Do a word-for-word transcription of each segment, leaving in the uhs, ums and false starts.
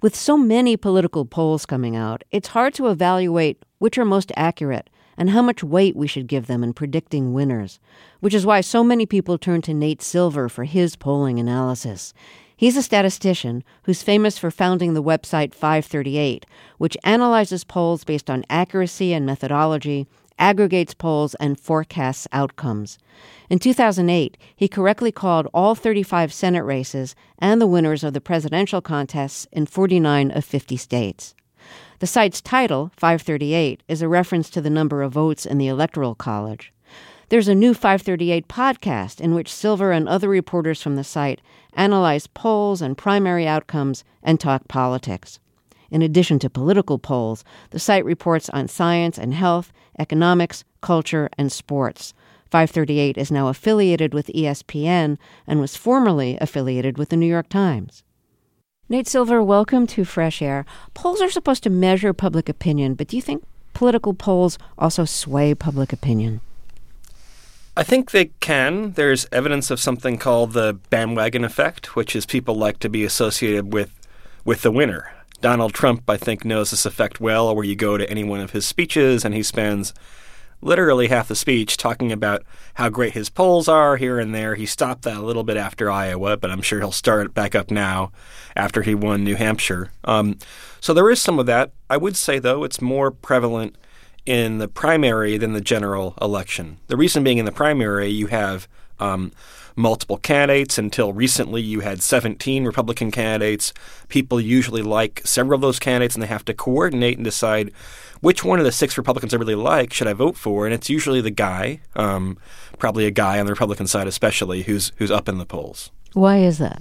With so many political polls coming out, it's hard to evaluate which are most accurate and how much weight we should give them in predicting winners, which is why so many people turn to Nate Silver for his polling analysis. He's a statistician who's famous for founding the website five thirty-eight, which analyzes polls based on accuracy and methodology, aggregates polls, and forecasts outcomes. In two thousand eight, he correctly called all thirty-five Senate races and the winners of the presidential contests in forty-nine of fifty states. The site's title, five thirty-eight, is a reference to the number of votes in the Electoral College. There's a new five thirty-eight podcast in which Silver and other reporters from the site analyze polls and primary outcomes and talk politics. In addition to political polls, the site reports on science and health, economics, culture, and sports. five thirty-eight is now affiliated with E S P N and was formerly affiliated with the New York Times. Nate Silver, welcome to Fresh Air. Polls are supposed to measure public opinion, but do you think political polls also sway public opinion? I think they can. There's evidence of something called the bandwagon effect, which is people like to be associated with, with the winner. Donald Trump, I think, knows this effect well, where you go to any one of his speeches and he spends literally half the speech talking about how great his polls are here and there. He stopped that a little bit after Iowa, but I'm sure he'll start it back up now after he won New Hampshire. Um, so there is some of that. I would say, though, it's more prevalent in the primary than the general election. The reason being, in the primary, you have um, multiple candidates. Until recently, you had seventeen Republican candidates. People usually like several of those candidates, and they have to coordinate and decide which one of the six Republicans I really like should I vote for. And it's usually the guy, um, probably a guy on the Republican side especially, who's who's up in the polls. Why is that?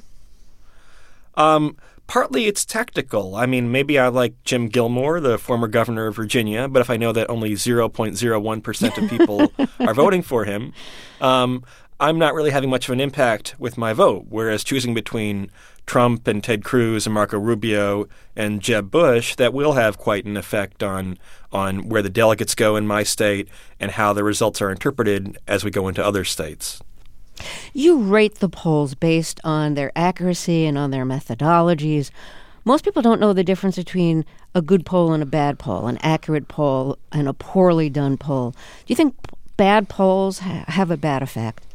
Um, partly it's tactical. I mean, maybe I like Jim Gilmore, the former governor of Virginia, but if I know that only zero point zero one percent of people are voting for him, um, I'm not really having much of an impact with my vote. Whereas choosing between Trump and Ted Cruz and Marco Rubio and Jeb Bush, that will have quite an effect on on where the delegates go in my state and how the results are interpreted as we go into other states. You rate the polls based on their accuracy and on their methodologies. Most people don't know the difference between a good poll and a bad poll, an accurate poll and a poorly done poll. Do you think bad polls ha- have a bad effect?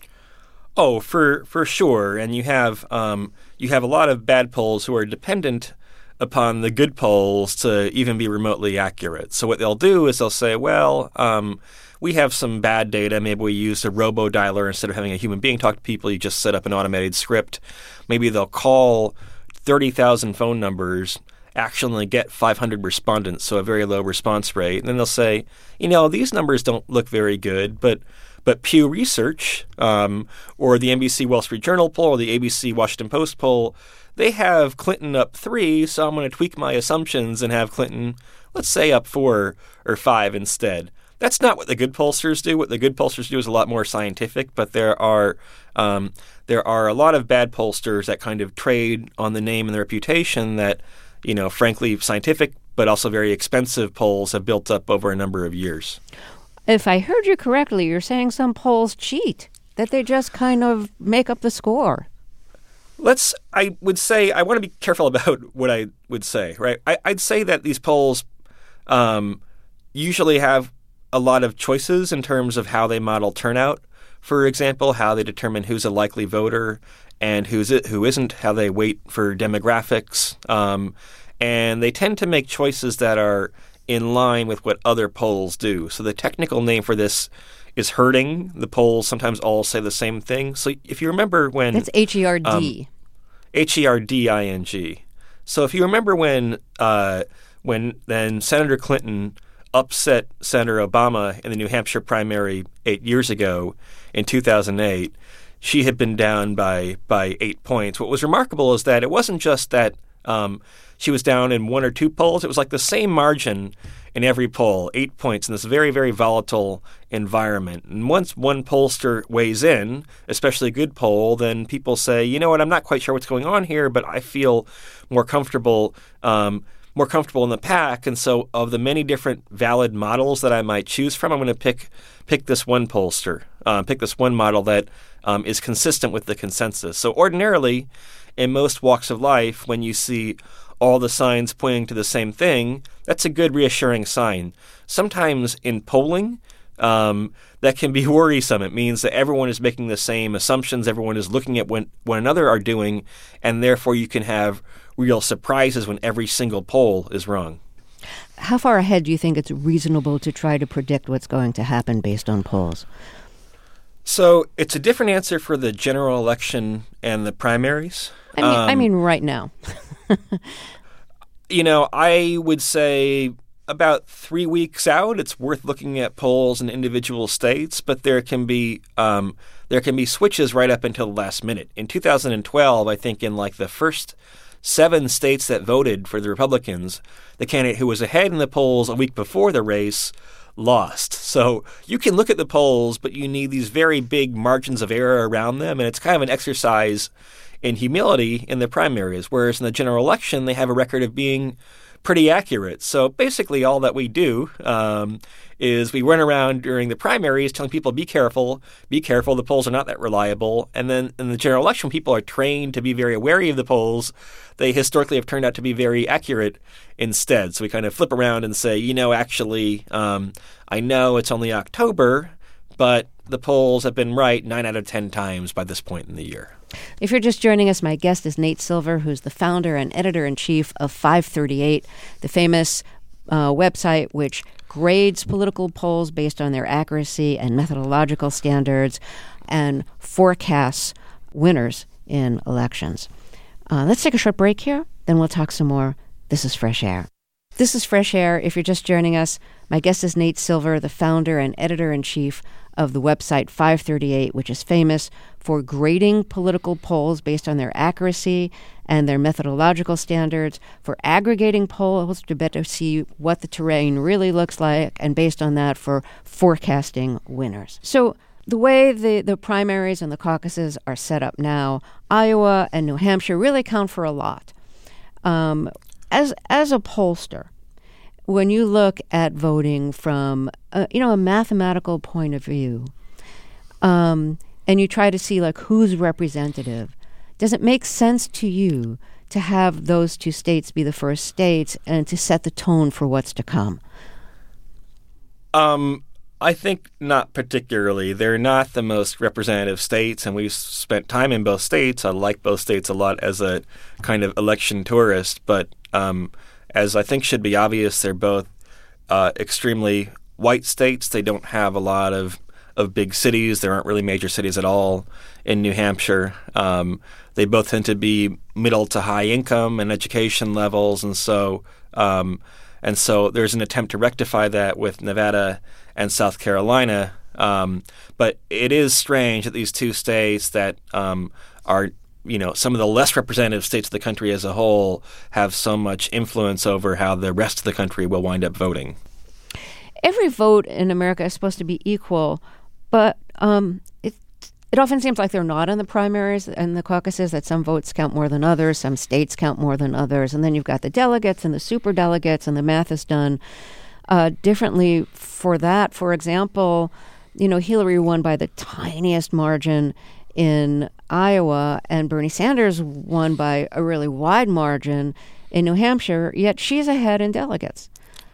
Oh, for for sure. And you have um, you have a lot of bad polls who are dependent upon the good polls to even be remotely accurate. So what they'll do is they'll say, well, um, we have some bad data. Maybe we used a robo-dialer instead of having a human being talk to people. You just set up an automated script. Maybe they'll call thirty thousand phone numbers, actually get five hundred respondents, so a very low response rate. And then they'll say, you know, these numbers don't look very good, but But Pew Research um, or the N B C Wall Street Journal poll or the A B C Washington Post poll, they have Clinton up three, so I'm going to tweak my assumptions and have Clinton, let's say, up four or five instead. That's not what the good pollsters do. What the good pollsters do is a lot more scientific, but there are um, there are a lot of bad pollsters that kind of trade on the name and the reputation that, you know, frankly, scientific but also very expensive polls have built up over a number of years. If I heard you correctly, you're saying some polls cheat, that they just kind of make up the score. Let's, I would say, I want to be careful about what I would say, right? I, I'd say that these polls um, usually have a lot of choices in terms of how they model turnout. For example, how they determine who's a likely voter and who's it, who isn't, how they weight for demographics. Um, and they tend to make choices that are in line with what other polls do. So the technical name for this is herding. The polls sometimes all say the same thing. So if you remember when... That's H E R D. Um, H E R D I N G. So if you remember when uh, when then Senator Clinton upset Senator Obama in the New Hampshire primary eight years ago in two thousand eight, she had been down by, by eight points. What was remarkable is that it wasn't just that um, she was down in one or two polls. It was like the same margin in every poll, eight points in this very, very volatile environment. And once one pollster weighs in, especially a good poll, then people say, you know what, I'm not quite sure what's going on here, but I feel more comfortable um, more comfortable in the pack. And so of the many different valid models that I might choose from, I'm going to pick pick this one pollster, uh, pick this one model that um, is consistent with the consensus. So ordinarily, in most walks of life, when you see all the signs pointing to the same thing, that's a good reassuring sign. Sometimes in polling, um, that can be worrisome. It means that everyone is making the same assumptions, everyone is looking at what one another are doing, and therefore you can have real surprises when every single poll is wrong. How far ahead do you think it's reasonable to try to predict what's going to happen based on polls? So it's a different answer for the general election and the primaries. I mean, um, I mean right now. You know, I would say about three weeks out, it's worth looking at polls in individual states, but there can be um, there can be switches right up until the last minute. In two thousand twelve, I think in like the first seven states that voted for the Republicans, the candidate who was ahead in the polls a week before the race lost. So you can look at the polls, but you need these very big margins of error around them, and it's kind of an exercise in humility in the primaries, whereas in the general election, they have a record of being pretty accurate. So basically all that we do um, is we run around during the primaries telling people, be careful, be careful, the polls are not that reliable. And then in the general election, people are trained to be very wary of the polls. They historically have turned out to be very accurate instead. So we kind of flip around and say, you know, actually, um, I know it's only October, but the polls have been right nine out of ten times by this point in the year. If you're just joining us, my guest is Nate Silver, who's the founder and editor-in-chief of five thirty-eight, the famous uh, website which grades political polls based on their accuracy and methodological standards and forecasts winners in elections. Uh, let's take a short break here, then we'll talk some more. This is Fresh Air. This is Fresh Air. If you're just joining us, my guest is Nate Silver, the founder and editor-in-chief of the website five thirty-eight, which is famous for grading political polls based on their accuracy and their methodological standards, for aggregating polls to better see what the terrain really looks like, and based on that, for forecasting winners. So the way the, the primaries and the caucuses are set up now, Iowa and New Hampshire really count for a lot. Um, as as a pollster, when you look at voting from a, you know a mathematical point of view, um, and you try to see like who's representative, does it make sense to you to have those two states be the first states and to set the tone for what's to come? Um, I think not particularly. They're not the most representative states, and we've spent time in both states. I like both states a lot as a kind of election tourist, but um, as I think should be obvious, they're both uh, extremely white states. They don't have a lot of, of big cities. There aren't really major cities at all in New Hampshire. Um, they both tend to be middle to high income and education levels, and so um, and so there's an attempt to rectify that with Nevada and South Carolina. Um, but it is strange that these two states that um, are you know, some of the less representative states of the country as a whole have so much influence over how the rest of the country will wind up voting. Every vote in America is supposed to be equal, but um, it it often seems like they're not in the primaries and the caucuses, that some votes count more than others, some states count more than others, and then you've got the delegates and the superdelegates, and the math is done uh, differently for that. For example, you know, Hillary won by the tiniest margin in Iowa, and Bernie Sanders won by a really wide margin in New Hampshire, yet she's ahead in delegates.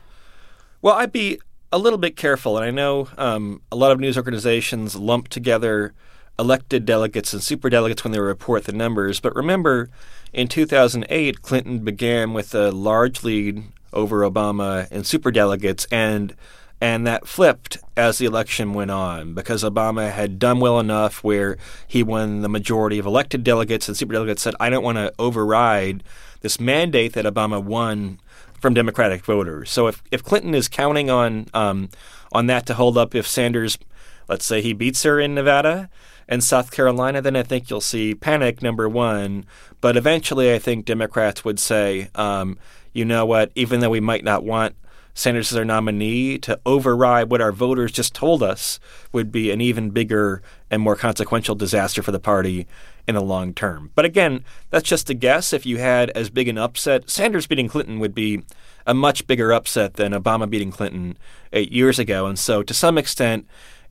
Well, I'd be a little bit careful, and I know um, a lot of news organizations lump together elected delegates and superdelegates when they report the numbers, but remember, in two thousand eight, Clinton began with a large lead over Obama in superdelegates, and And that flipped as the election went on because Obama had done well enough where he won the majority of elected delegates, and superdelegates said, I don't want to override this mandate that Obama won from Democratic voters. So if, if Clinton is counting on um, on that to hold up if Sanders, let's say he beats her in Nevada and South Carolina, then I think you'll see panic, number one. But eventually I think Democrats would say, um, you know what, even though we might not want Sanders as our nominee, to override what our voters just told us would be an even bigger and more consequential disaster for the party in the long term. But again, that's just a guess. If you had as big an upset, Sanders beating Clinton would be a much bigger upset than Obama beating Clinton eight years ago. And so to some extent,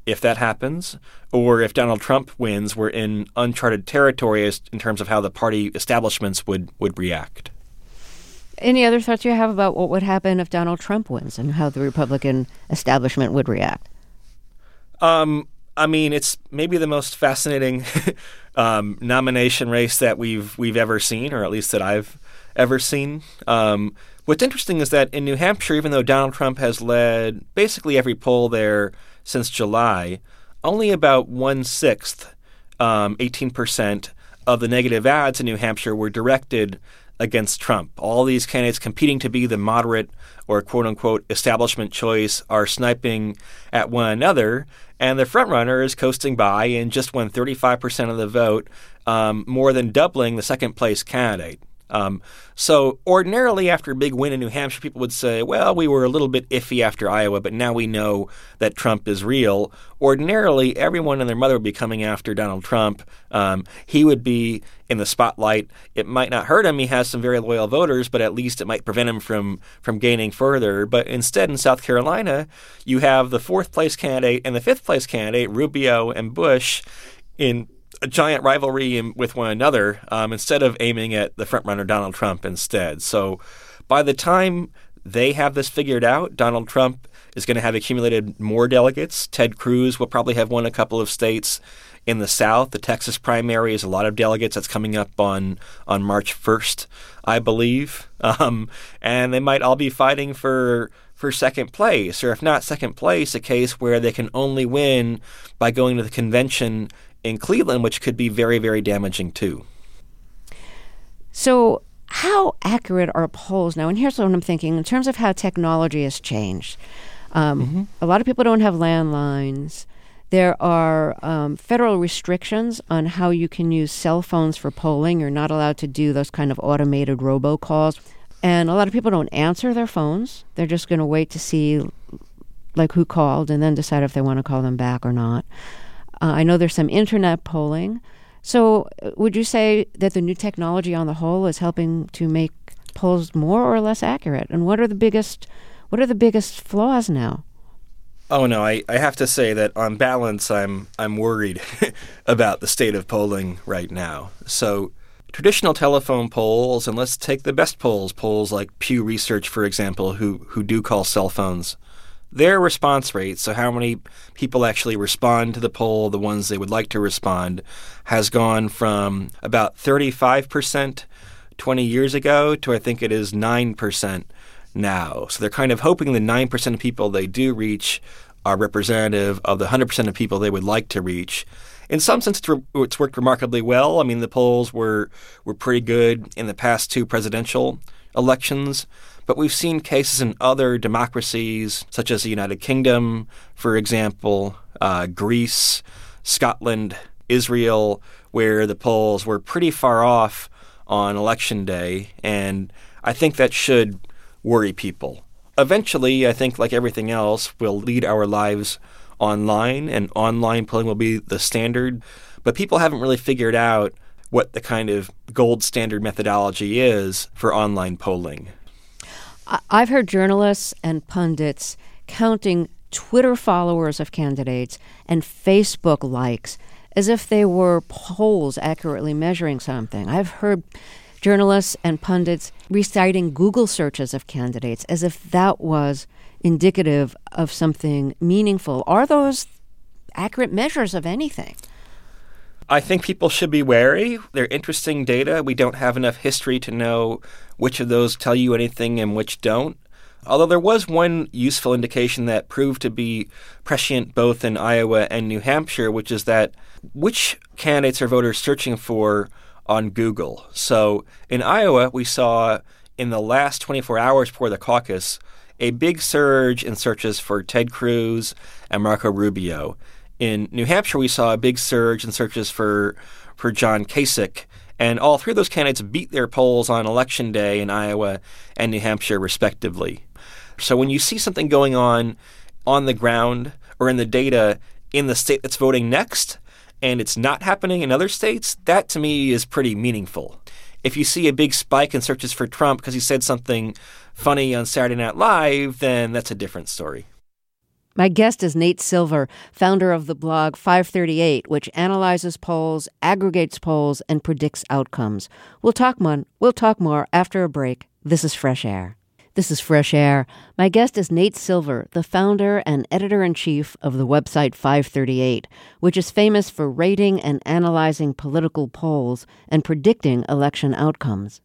if that happens, or if Donald Trump wins, we're in uncharted territory as, in terms of how the party establishments would, would react. Any other thoughts you have about what would happen if Donald Trump wins and how the Republican establishment would react? Um, I mean, it's maybe the most fascinating um, nomination race that we've we've ever seen, or at least that I've ever seen. Um, what's interesting is that in New Hampshire, even though Donald Trump has led basically every poll there since July, only about one-sixth, um, eighteen percent, of the negative ads in New Hampshire were directed against Trump. All these candidates competing to be the moderate or quote-unquote establishment choice are sniping at one another, and the frontrunner is coasting by and just won thirty-five percent of the vote, um, more than doubling the second-place candidate. Um, so ordinarily after a big win in New Hampshire, people would say, well, we were a little bit iffy after Iowa, but now we know that Trump is real. Ordinarily, everyone and their mother would be coming after Donald Trump. Um, he would be in the spotlight. It might not hurt him. He has some very loyal voters, but at least it might prevent him from, from gaining further. But instead, in South Carolina, you have the fourth-place candidate and the fifth-place candidate, Rubio and Bush, in a giant rivalry in, with one another, um, instead of aiming at the frontrunner Donald Trump instead. So by the time they have this figured out, Donald Trump is going to have accumulated more delegates. Ted Cruz will probably have won a couple of states in the South. The Texas primary is a lot of delegates. That's coming up on, on March first, I believe. Um, and they might all be fighting for for second place, or if not second place, a case where they can only win by going to the convention in Cleveland, which could be very, very damaging too. So how accurate are polls now? And here's what I'm thinking in terms of how technology has changed. Um, mm-hmm. A lot of people don't have landlines. There are um, federal restrictions on how you can use cell phones for polling. You're not allowed to do those kind of automated robocalls. And a lot of people don't answer their phones. They're just going to wait to see like who called and then decide if they want to call them back or not. Uh, I know there's some internet polling. So uh, would you say that the new technology on the whole is helping to make polls more or less accurate? And what are the biggest what are the biggest flaws now? Oh no, I, I have to say that on balance I'm I'm worried about the state of polling right now. So traditional telephone polls, and let's take the best polls, polls like Pew Research, for example, who who do call cell phones. Their response rate, so how many people actually respond to the poll, the ones they would like to respond, has gone from about thirty-five percent twenty years ago to I think it is nine percent now. So they're kind of hoping the nine percent of people they do reach are representative of the one hundred percent of people they would like to reach. In some sense, it's, re- it's worked remarkably well. I mean, the polls were, were pretty good in the past two presidential elections. But we've seen cases in other democracies, such as the United Kingdom, for example, uh, Greece, Scotland, Israel, where the polls were pretty far off on election day. And I think that should worry people. Eventually, I think, like everything else, we'll lead our lives online, and online polling will be the standard. But people haven't really figured out what the kind of gold standard methodology is for online polling. I've heard journalists and pundits counting Twitter followers of candidates and Facebook likes as if they were polls accurately measuring something. I've heard journalists and pundits reciting Google searches of candidates as if that was indicative of something meaningful. Are those accurate measures of anything? I think people should be wary. They're interesting data. We don't have enough history to know which of those tell you anything and which don't. Although there was one useful indication that proved to be prescient both in Iowa and New Hampshire, which is that which candidates are voters searching for on Google. So in Iowa, we saw in the last twenty-four hours before the caucus a big surge in searches for Ted Cruz and Marco Rubio. In New Hampshire, we saw a big surge in searches for for John Kasich, and all three of those candidates beat their polls on Election Day in Iowa and New Hampshire, respectively. So when you see something going on on the ground or in the data in the state that's voting next, and it's not happening in other states, that to me is pretty meaningful. If you see a big spike in searches for Trump because he said something funny on Saturday Night Live, then that's a different story. My guest is Nate Silver, founder of the blog five thirty-eight, which analyzes polls, aggregates polls, and predicts outcomes. We'll talk more, we'll talk more after a break. This is Fresh Air. This is Fresh Air. My guest is Nate Silver, the founder and editor-in-chief of the website five thirty-eight, which is famous for rating and analyzing political polls and predicting election outcomes.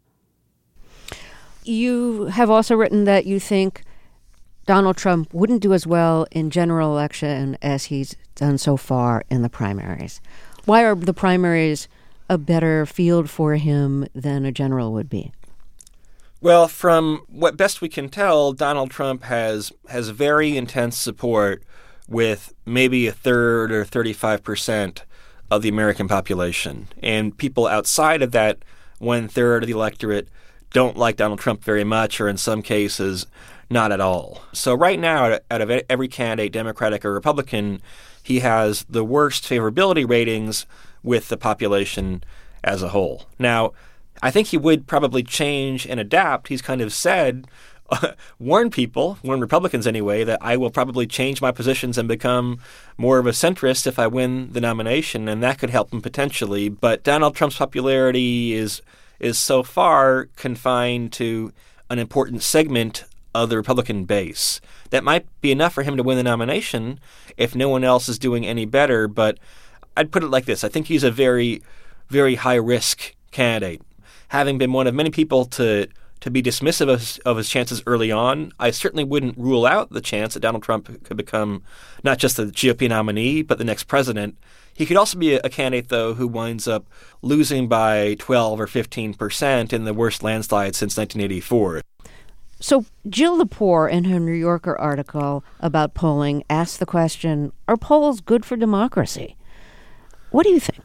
You have also written that you think Donald Trump wouldn't do as well in general election as he's done so far in the primaries. Why are the primaries a better field for him than a general would be? Well, from what best we can tell, Donald Trump has has very intense support with maybe a third or thirty-five percent of the American population. And people outside of that one-third of the electorate don't like Donald Trump very much, or in some cases, not at all. So right now, out of every candidate, Democratic or Republican, he has the worst favorability ratings with the population as a whole. Now, I think he would probably change and adapt. He's kind of said, uh, warn people, warn Republicans anyway, that I will probably change my positions and become more of a centrist if I win the nomination, and that could help him potentially. But Donald Trump's popularity is is so far confined to an important segment of the Republican base. That might be enough for him to win the nomination if no one else is doing any better, but I'd put it like this. I think he's a very, very high-risk candidate. Having been one of many people to to be dismissive of his, of his chances early on, I certainly wouldn't rule out the chance that Donald Trump could become not just the G O P nominee, but the next president. He could also be a, a candidate, though, who winds up losing by twelve or fifteen percent in the worst landslide since nineteen eighty-four. So Jill Lepore, in her New Yorker article about polling, asked the question, are polls good for democracy? What do you think?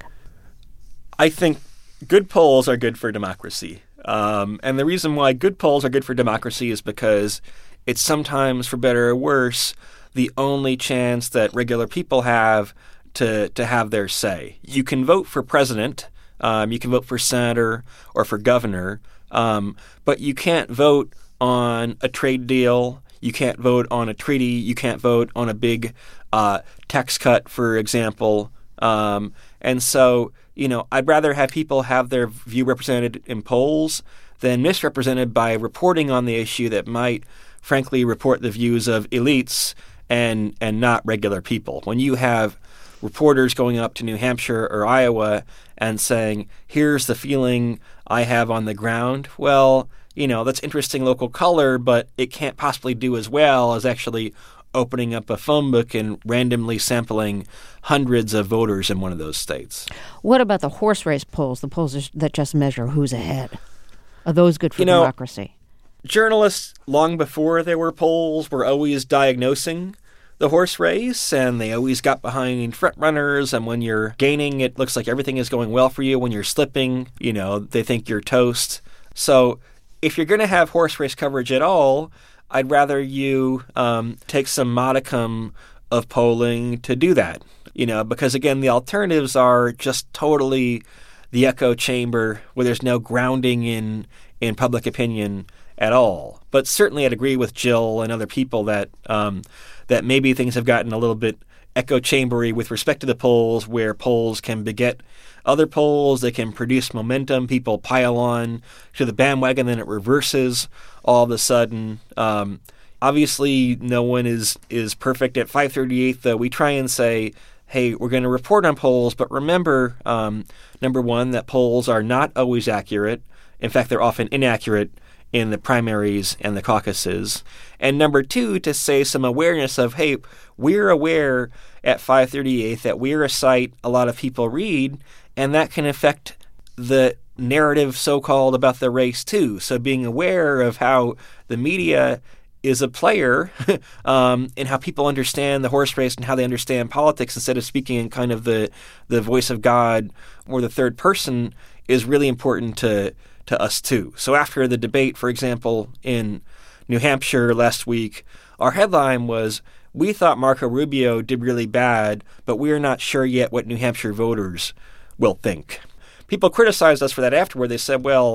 I think good polls are good for democracy. Um, and the reason why good polls are good for democracy is because it's sometimes, for better or worse, the only chance that regular people have to, to have their say. You can vote for president, um, you can vote for senator or for governor, um, but you can't vote on a trade deal, you can't vote on a treaty, you can't vote on a big uh, tax cut, for example. Um, and so, you know, I'd rather have people have their view represented in polls than misrepresented by reporting on the issue that might, frankly, report the views of elites and and not regular people. When you have reporters going up to New Hampshire or Iowa and saying, here's the feeling I have on the ground, well, you know, that's interesting local color, but it can't possibly do as well as actually opening up a phone book and randomly sampling hundreds of voters in one of those states. What about the horse race polls, the polls that just measure who's ahead? Are those good for you know, democracy? Journalists, long before there were polls, were always diagnosing the horse race, and they always got behind front runners, and when you're gaining, it looks like everything is going well for you. When you're slipping, you know, they think you're toast. So if you're going to have horse race coverage at all, I'd rather you um, take some modicum of polling to do that, you know, because, again, the alternatives are just totally the echo chamber where there's no grounding in, in public opinion at all. But certainly I'd agree with Jill and other people that um, that maybe things have gotten a little bit echo chambery with respect to the polls, where polls can beget other polls, they can produce momentum, people pile on to the bandwagon, then it reverses all of a sudden. Um, obviously, no one is, is perfect. At five thirty-eight, though, we try and say, hey, we're going to report on polls, but remember, um, number one, that polls are not always accurate. In fact, they're often inaccurate in the primaries and the caucuses. And number two, to say some awareness of, hey, we're aware at five thirty-eight that we're a site a lot of people read, and that can affect the narrative so-called about the race too. So being aware of how the media is a player um, in how people understand the horse race and how they understand politics instead of speaking in kind of the, the voice of God or the third person is really important to to us too. So after the debate, for example, in New Hampshire last week, our headline was, we thought Marco Rubio did really bad, but we're not sure yet what New Hampshire voters will think. People criticized us for that afterward. They said, well,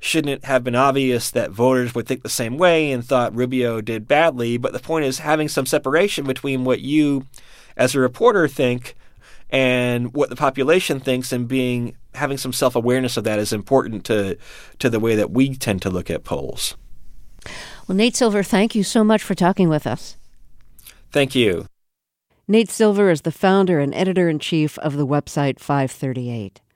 shouldn't it have been obvious that voters would think the same way and thought Rubio did badly? But the point is having some separation between what you, as a reporter, think and what the population thinks, and being having some self-awareness of that is important to to the way that we tend to look at polls. Well, Nate Silver, thank you so much for talking with us. Thank you. Nate Silver is the founder and editor-in-chief of the website five thirty-eight.